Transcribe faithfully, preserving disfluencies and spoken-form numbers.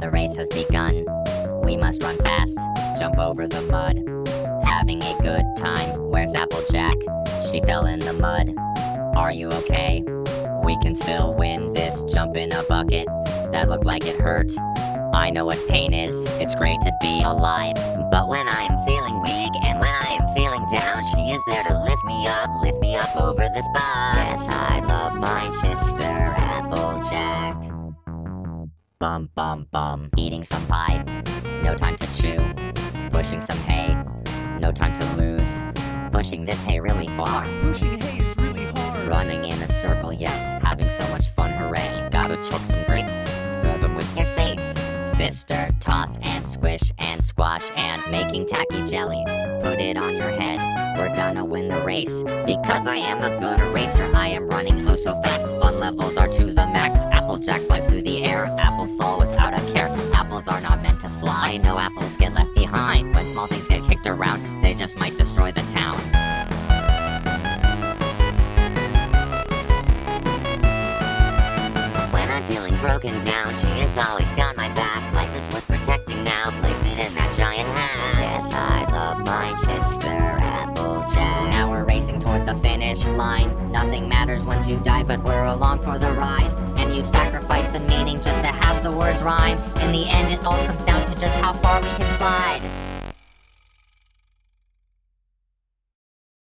The race has begun. We must run fast, jump over the mud. Having a good time. Where's Applejack? She fell in the mud. Are you okay? We can still win this jump in a bucket. That looked like it hurt. I know what pain is. It's great to be alive. But when I am feeling weak and when I am feeling down, she is there to lift me up, lift me up over this box. Yes, I love my sister, Applejack. Bum, bum, bum. Eating some pie, no time to chew. Pushing some hay, no time to lose. Pushing this hay really far. Pushing hay is really hard. Running in a circle, yes. Having so much fun, hooray. Gotta choke some grapes, throw them with your face. Sister, toss and squish and squash and making tacky jelly. Put it on your head, we're gonna win the race. Because I am a good eraser, I am running oh so fast. Fun levels are to the max. Applejack flies through the air, apples fall without a care. Apples are not meant to fly, no apples get left behind. When small things get kicked around, they just might destroy the town. When I'm feeling broken down, she has always got my back. Life is worth protecting now, place it in that giant hat. Yes, I love my sister, Applejack. Now we're racing toward the finish line. Nothing matters once you die, but we're along for the ride. And you sacrifice the meaning just to have the words rhyme. In the end, it all comes down to just how far we can slide.